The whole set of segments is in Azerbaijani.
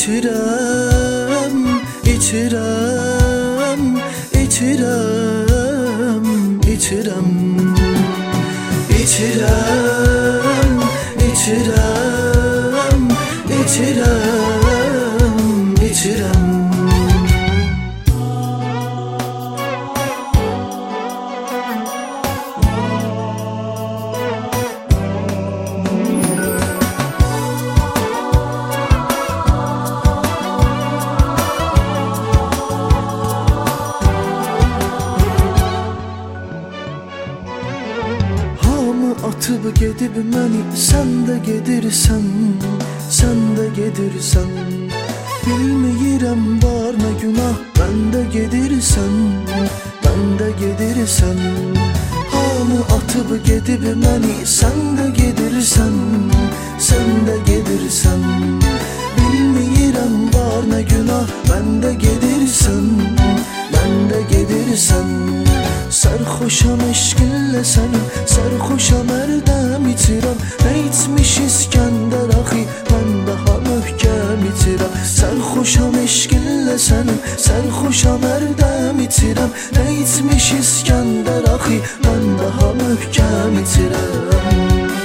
İçirəm, içirəm, içirəm, içirəm, içirəm, içirəm, içirəm, içirəm. Atıp gedib məni, sən də gedirsən, sən də gedirsən. Bilməyirəm var nə günah, məndə gedirsən, məndə gedirsən. Hamı atıp gedib məni, sən də gedirsən, sən də gedirsən. Bilməyirəm var nə günah, məndə gedirsən, məndə gedirsən. Sərxoşam eşqinlə sənin, sərxoşam ərdəm itirəm. Nə içmiş İskəndər axı, mən daha möhkəm itirəm. Sərxoşam eşqinlə sənin, sərxoşam ərdəm itirəm. Nə içmiş İskəndər axı, mən daha möhkəm itirəm.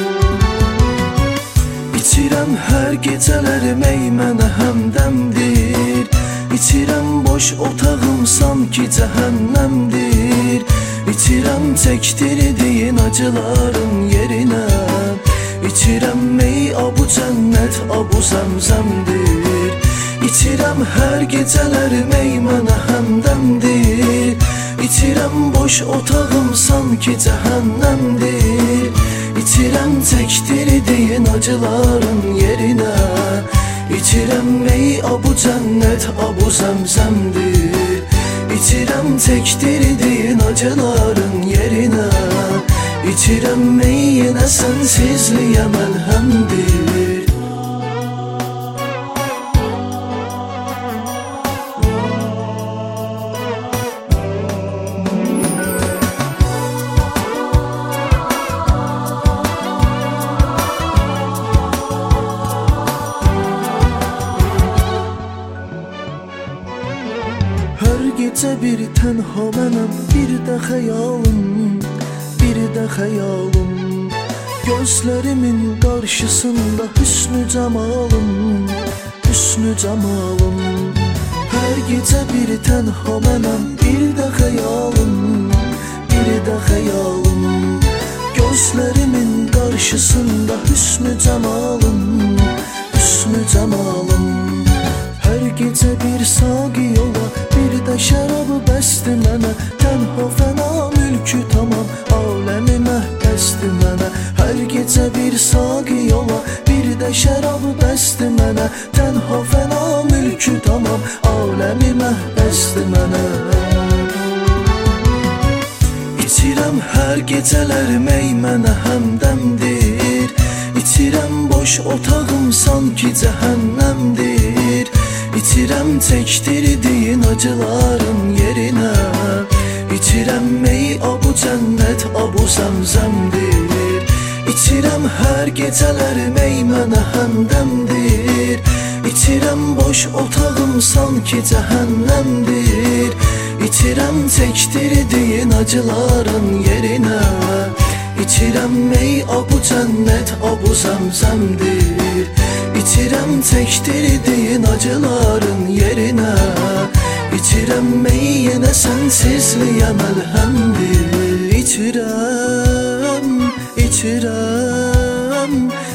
İçirəm hər gecələrim ey mənə həmdəmdir. İçirəm boş otağım sanki cəhənnəmdir. İçirəm çəkdirdiyin acıların yerinə. İçirəm ey abu cənnət, abu zəmzəmdir. İçirəm hər gecələrim ey mənə həmdəmdir. İçirəm boş otağım sanki cəhənnəmdir. İçirəm çəkdirdiyin acıların yerinə. İçirəm ey abu cənnət, abu zəmzəmdir. İçirəm çəkdirdiyin acıların yerinə. İçirəm ey yenə sənsizliyə məlhəmdir. Hər gecə bir tənha mənəm, bir də xəyalım, bir də xəyalım. Gözlərimin qarşısında hüsnü cəmalım, hüsnü cəmalım. Hər gecə bir tənha mənəm, bir də xəyalım, bir də xəyalım. Gözlərimin qarşısında hüsnü cəmalım, hüsnü cəmalım. Hər gecə bir saqi yola, bir də şərabı bəsdi mənə. Tənha fəna mülkü tamam, aləmi məhbəsdi mənə. Hər gecə bir saqi yola, bir də şərabı bəsdi mənə. Tənha fəna mülkü tamam, aləmi məhbəsdi mənə. İçirəm hər gecələrim ey mənə həmdəmdir. İçirəm boş otağım sanki cəhənnəmdir. İçirəm çəkdirdiyin acıların yerinə. İçirəm ey abu cənnət, abu zəmzəmdir. İçirəm hər gecələrim ey mənə həmdəmdir. İçirəm boş otağım sanki cəhənnəmdir. İçirəm çəkdirdiyin acıların yerinə. İçirəm ey abu cənnət, abu zəmzəmdir. İçirəm çəkdirdiyin acıların yerinə. İçirəm ey yenə sənsizliyə məlhəmdir. İçirəm, içirəm,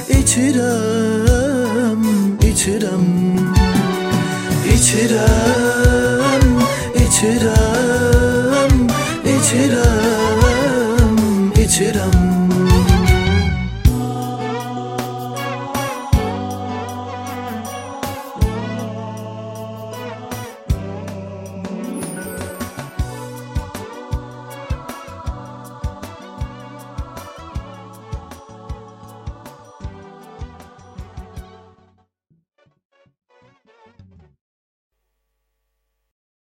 içirəm, içirəm, içirəm, içirəm.